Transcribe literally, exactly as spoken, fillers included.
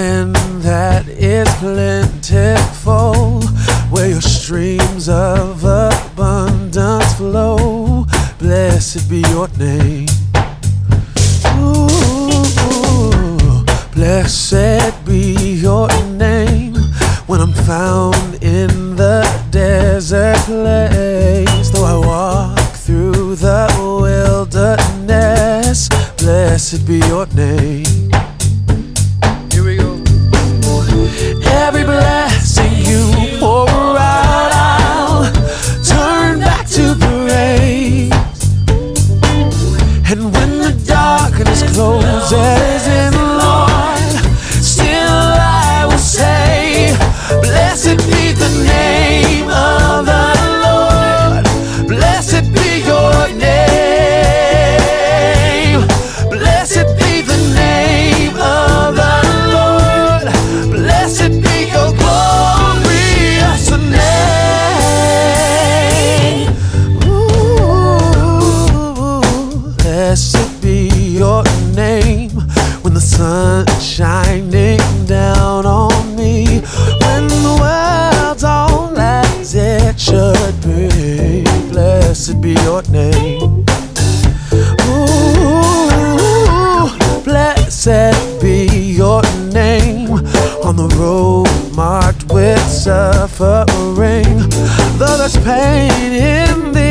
land that is plentiful, where your streams of abundance flow. Blessed be your name. Ooh, blessed be your name. When I'm found in the desert place, though I walk through the wilderness, blessed be your name. Here we go. Every blessing you pour out, I'll turn back to praise. And when the darkness closes in, Lord, still I will say, blessed be the name of the Lord. Blessed be your name. Blessed be the name of the Lord. Blessed be your glorious name. Ooh, blessed be your name. When the sun's shining down on me, when the world's all as it should be, blessed be your name. Ooh, blessed be your name. On the road marked with suffering, though there's pain in the